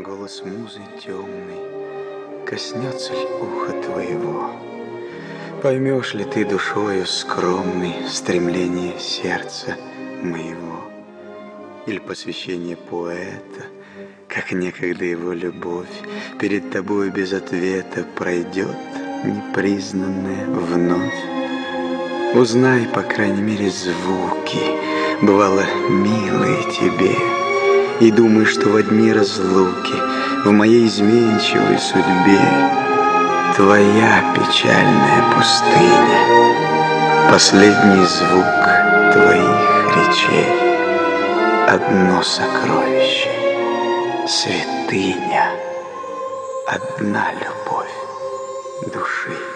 голос музы темный коснется ли уха твоего? Поймешь ли ты душою скромной стремление сердца моего? Или посвящение поэта, как некогда его любовь, перед тобою без ответа пройдет непризнанная вновь? Узнай, по крайней мере, звуки, бывало, милые тебе, и думай, что в одни разлуки в моей изменчивой судьбе твоя печальная пустыня, последний звук твоих речей, одно сокровище, святыня, одна любовь души.